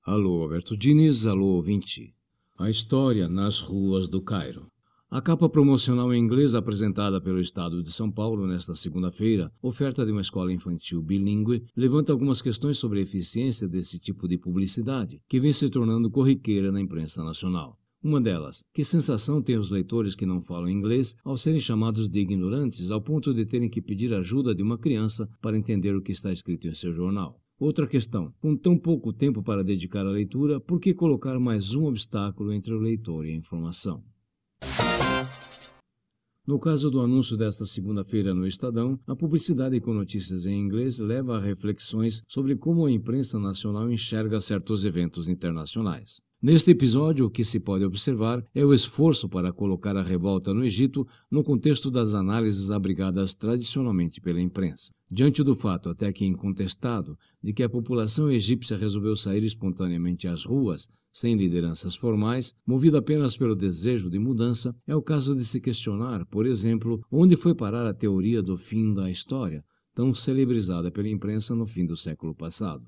Alô, Alberto Diniz, alô, ouvinte. A história nas ruas do Cairo. A capa promocional em inglês apresentada pelo Estado de São Paulo nesta segunda-feira, oferta de uma escola infantil bilíngue, levanta algumas questões sobre a eficiência desse tipo de publicidade, que vem se tornando corriqueira na imprensa nacional. Uma delas, que sensação têm os leitores que não falam inglês ao serem chamados de ignorantes ao ponto de terem que pedir ajuda de uma criança para entender o que está escrito em seu jornal? Outra questão, com tão pouco tempo para dedicar à leitura, por que colocar mais um obstáculo entre o leitor e a informação? No caso do anúncio desta segunda-feira no Estadão, a publicidade com notícias em inglês leva a reflexões sobre como a imprensa nacional enxerga certos eventos internacionais. Neste episódio, o que se pode observar é o esforço para colocar a revolta no Egito no contexto das análises abrigadas tradicionalmente pela imprensa. Diante do fato, até que incontestado, de que a população egípcia resolveu sair espontaneamente às ruas, sem lideranças formais, movida apenas pelo desejo de mudança, é o caso de se questionar, por exemplo, onde foi parar a teoria do fim da história, tão celebrizada pela imprensa no fim do século passado.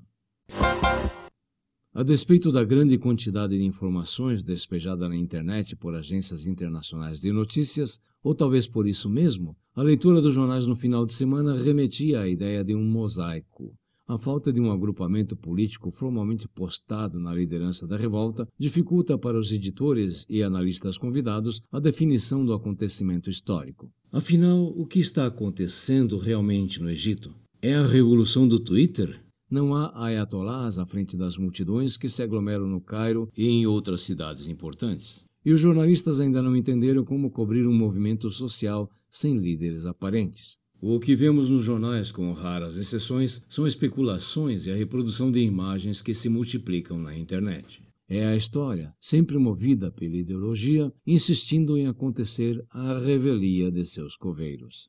A despeito da grande quantidade de informações despejada na internet por agências internacionais de notícias, ou talvez por isso mesmo, a leitura dos jornais no final de semana remetia à ideia de um mosaico. A falta de um agrupamento político formalmente postado na liderança da revolta dificulta para os editores e analistas convidados a definição do acontecimento histórico. Afinal, o que está acontecendo realmente no Egito? É a revolução do Twitter? Não há ayatolás à frente das multidões que se aglomeram no Cairo e em outras cidades importantes. E os jornalistas ainda não entenderam como cobrir um movimento social sem líderes aparentes. O que vemos nos jornais, com raras exceções, são especulações e a reprodução de imagens que se multiplicam na internet. É a história, sempre movida pela ideologia, insistindo em acontecer a revelia de seus coveiros.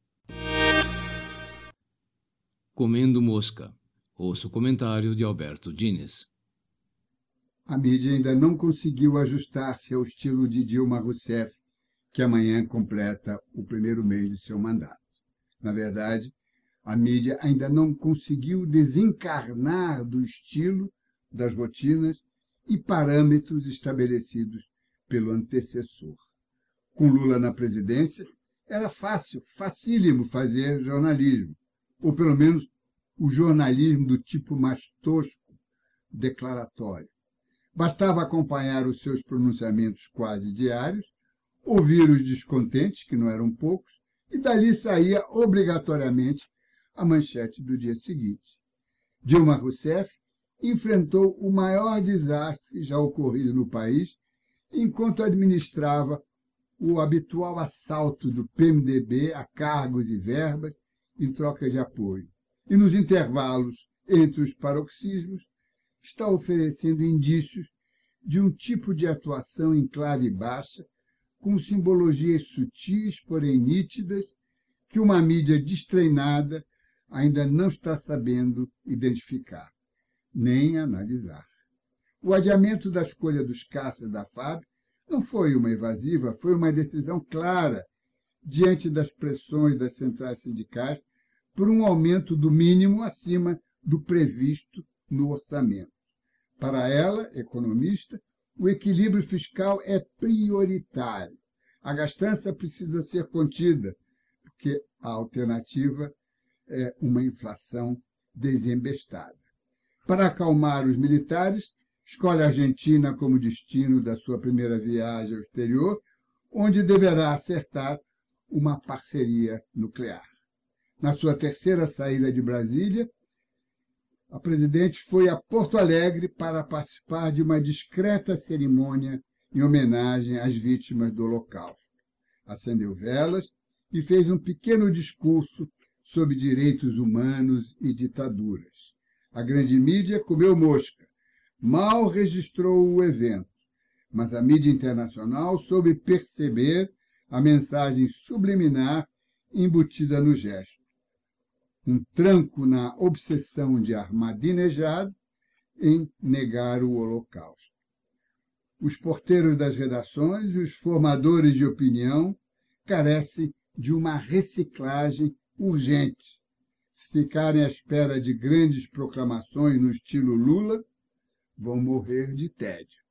Comendo mosca. Ouça o comentário de Alberto Diniz. A mídia ainda não conseguiu ajustar-se ao estilo de Dilma Rousseff, que amanhã completa o primeiro mês de seu mandato. Na verdade, a mídia ainda não conseguiu desencarnar do estilo, das rotinas e parâmetros estabelecidos pelo antecessor. Com Lula na presidência, era facílimo fazer jornalismo, ou pelo menos o jornalismo do tipo mais tosco, declaratório. Bastava acompanhar os seus pronunciamentos quase diários, ouvir os descontentes, que não eram poucos, e dali saía obrigatoriamente a manchete do dia seguinte. Dilma Rousseff enfrentou o maior desastre já ocorrido no país enquanto administrava o habitual assalto do PMDB a cargos e verbas em troca de apoio. E nos intervalos entre os paroxismos, está oferecendo indícios de um tipo de atuação em clave baixa, com simbologias sutis, porém nítidas, que uma mídia destreinada ainda não está sabendo identificar, nem analisar. O adiamento da escolha dos caças da FAB não foi uma evasiva, foi uma decisão clara, diante das pressões das centrais sindicais, por um aumento do mínimo acima do previsto no orçamento. Para ela, economista, o equilíbrio fiscal é prioritário. A gastança precisa ser contida, porque a alternativa é uma inflação desembestada. Para acalmar os militares, escolhe a Argentina como destino da sua primeira viagem ao exterior, onde deverá acertar uma parceria nuclear. Na sua terceira saída de Brasília, a presidente foi a Porto Alegre para participar de uma discreta cerimônia em homenagem às vítimas do Holocausto. Acendeu velas e fez um pequeno discurso sobre direitos humanos e ditaduras. A grande mídia comeu mosca, mal registrou o evento, mas a mídia internacional soube perceber a mensagem subliminar embutida no gesto. Um tranco na obsessão de Ahmadinejad em negar o Holocausto. Os porteiros das redações e os formadores de opinião carecem de uma reciclagem urgente. Se ficarem à espera de grandes proclamações no estilo Lula, vão morrer de tédio.